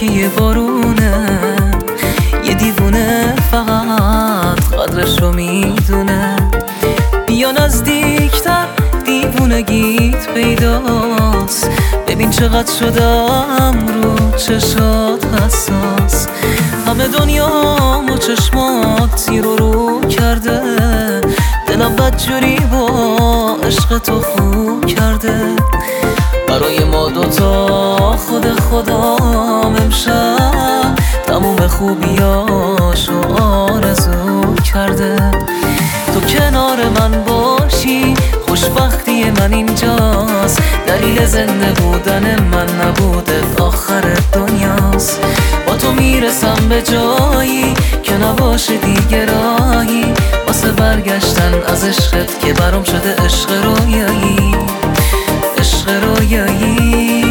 که یه بارونه، یه دیوونه فقط قدرش رو میدونه. بیا نزدیکتر دیوونگیت پیداست، ببین چقدر شدم رو چشات حساس. همه دنیامو چشمات زیر و رو کرده، دلم بدجوری با عشق تو خو کرده. برای ما دوتا خود خدام امشب تموم خوبیاشو آرزو کرده. تو کنار من باشی خوشبختی من اینجاست، دلیل زنده بودن من نبوده آخر دنیاست. با تو میرسم به جایی که نباشه دیگه راهی واسه برگشتن از عشقت که برام شده عشق رویایی، عشق رویایی.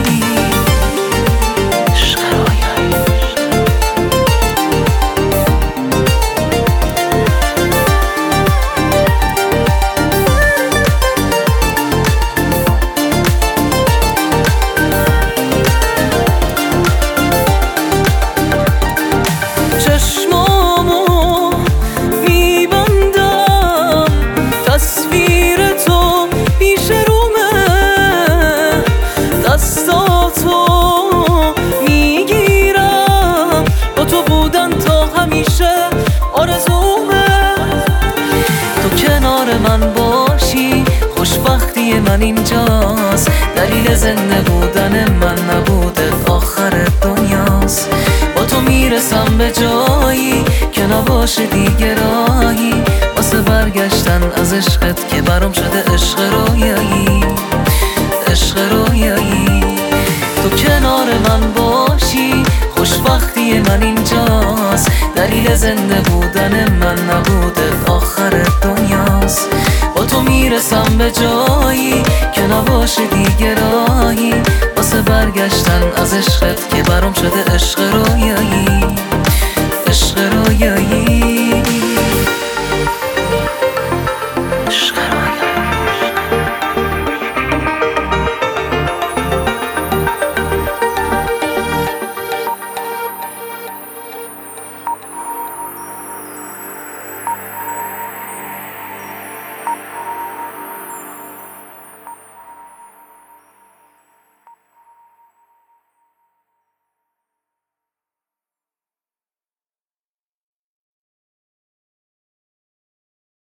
من باشی خوشبختی من اینجاست، دلیل زنده بودن من نبوده آخر دنیاست. با تو میرسم به جایی که نباشه دیگه راهی واسه برگشتن از عشقت که برام شده عشق رویایی، عشق رویایی. تو کنار من باشی خوشبختی من اینجاست، دلیل زنده بودن من نبوده آخر دنیاست. با تو میرسم به جایی که نباشه دیگه راهی واسه برگشتن از عشقت که برام شده عشق رویایی.